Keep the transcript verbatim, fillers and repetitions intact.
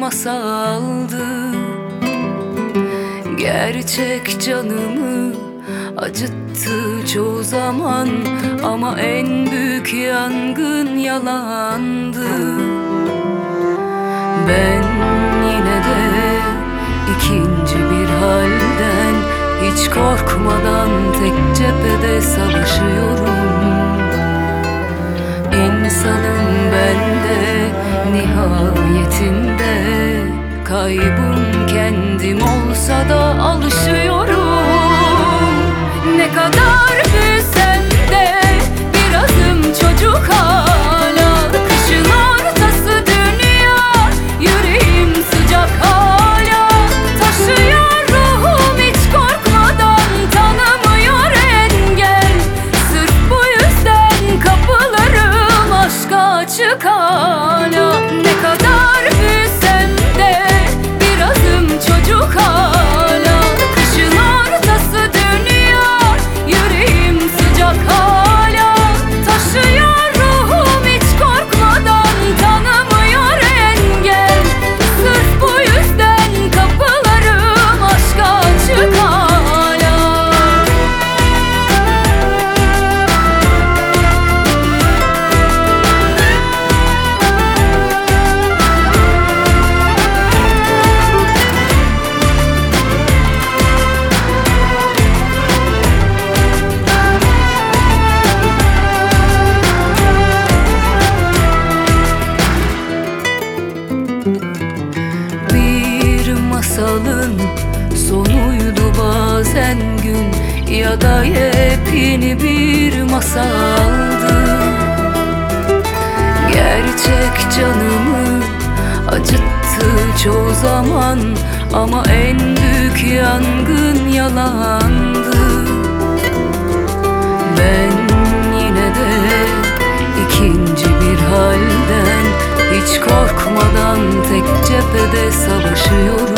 masaldı. Gerçek canımı acıttı çoğu zaman, ama en büyük yangın yalandı. Ben yine de ikinci bir halden, hiç korkmadan tek cephede savaşıyorum. İnsanım ben de nihayetinde, kaybım kendim olsa da alışıyorum. Ne kadar büyüsem de birazım çocuk hala. Kışın ortası dünya, yüreğim sıcak hala. Taşıyor ruhum hiç korkmadan, tanımıyor engel. Sırf bu yüzden kapılarım aşka açık hala. Ne kadar büyüsem de birazım çocuk hala. Kışın ortası dünya, yüreğim sıcak hala. Taşıyor ruhum hiç korkmadan, tanımıyor engel. Sırf bu yüzden kapılarım aşka açık hala. Bir masalın sonuydu bazen gün, ya da yepyeni bir masaldı. Gerçek canımı acıttı çoğu zaman, ama en büyük yangın yalandı. Ben yine de ikinci bir halden, hiç korkmadan tek cephede savaşıyorum.